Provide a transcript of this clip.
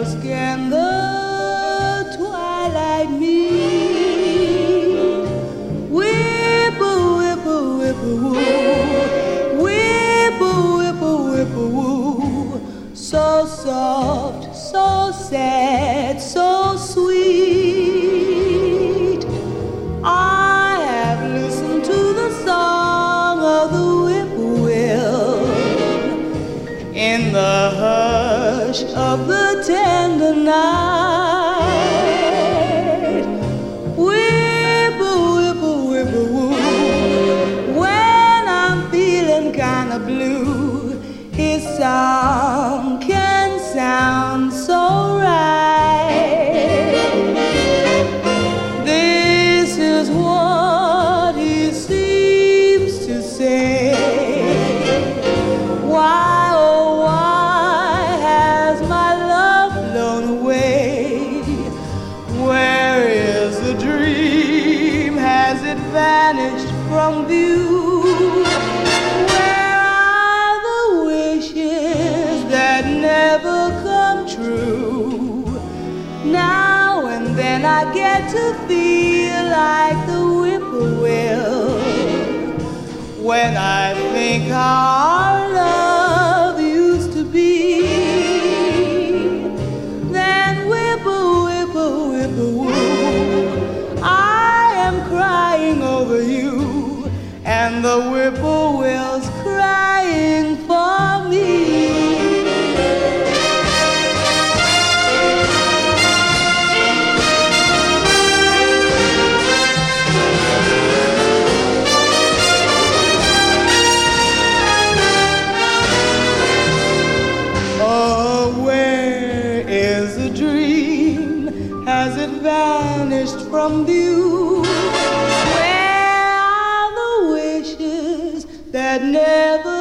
dusk and the twilight meet. Whipple, whipple, whipple, woo. Whipple, whipple, whipple, woo. So soft, so sad, so sweet. I have listened to the song of the whippoorwill in the hush of the tender night. Whipple, whipple, whipple, woo. When I'm feeling kinda blue, his song can sound so right. This is what he seems to say. Why, oh, why has my love flown away? Where is the dream? Has it vanished from view? Where are the wishes that never come true? Now and then I get to feel like the whippoorwill when I think how our love used to be. Then whipple, whipple, whipple, woo. I am crying over you, and the whippoorwill's crying for me. Has it vanished from view? Where are the wishes that never